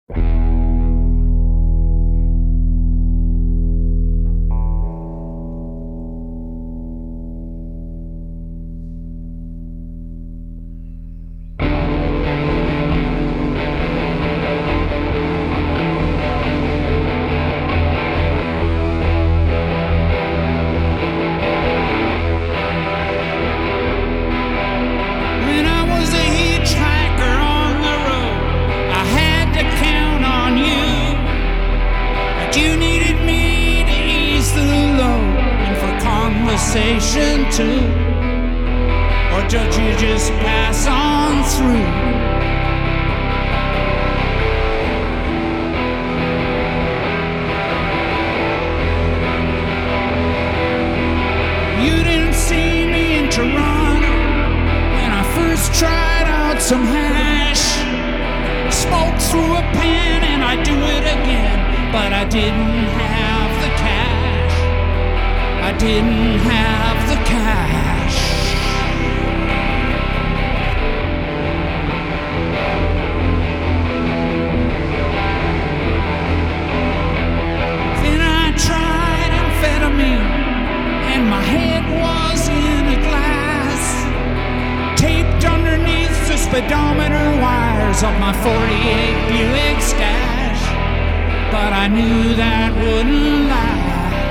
Too, or judge you just pass on through. You didn't see me in Toronto when I first tried out some hash. Smoke through a pen and I'd do it again, but I didn't have the cash. I didn't have the cash. Then I tried amphetamine, and my head was in a glass, taped underneath the speedometer wires of my 48 Buick stash. But I knew that wouldn't last.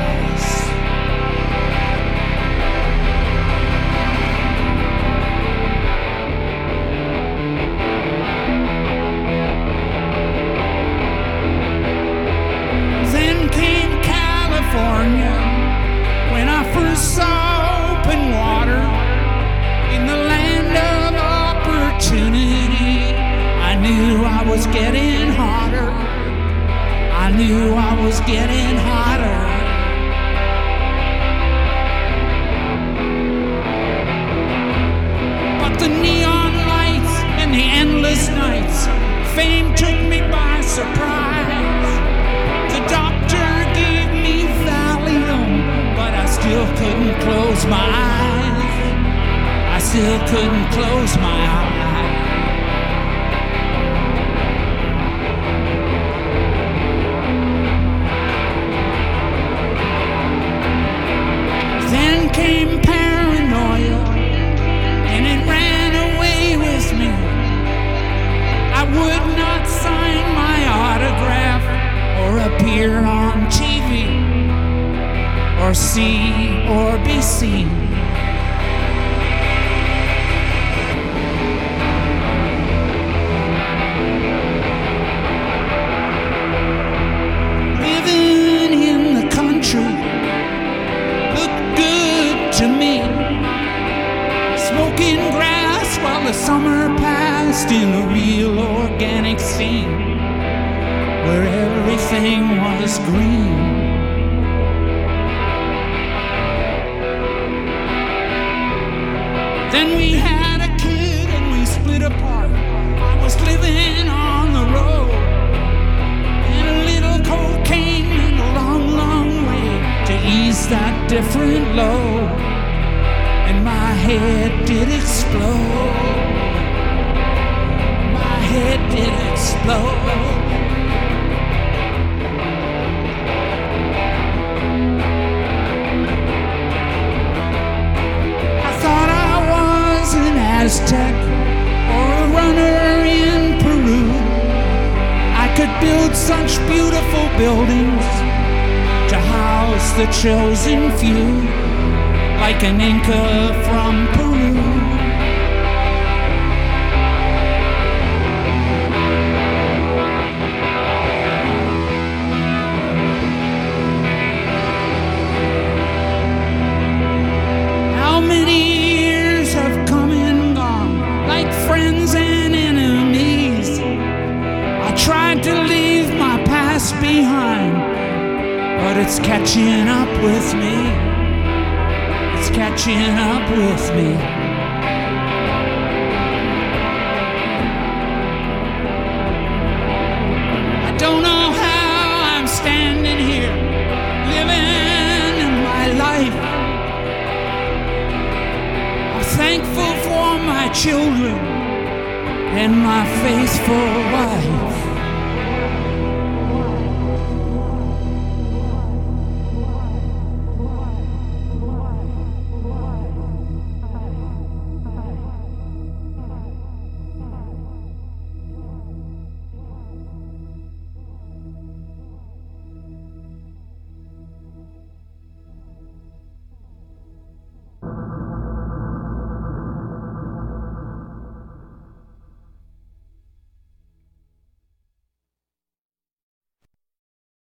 When I first saw open water in the land of opportunity, I knew I was getting hotter. I knew I was getting hotter. But the neon lights and the endless nights, fame took me by surprise. The doctor gave me Valium, but I still couldn't close my eyes. I still couldn't close my eyes. Then came paranoia, and it ran away with me. I would not sign my autograph or appear on TV, or see or be seen. Living in the country looked good to me, smoking grass while the summer passed in a real organic scene where everything was green. Then we had a kid and we split apart. I was living on the road, and a little cocaine went a long, long way to ease that different load. And my head did explode. My head did explode. Aztec or a runner in Peru, I could build such beautiful buildings to house the chosen few, like an Inca from Peru. How many years have come and gone, like friends and enemies? I tried to leave my past behind, but it's catching up with me. It's catching up with me. I don't know how I'm standing here, living in my life. I'm thankful for my children and my faithful wife.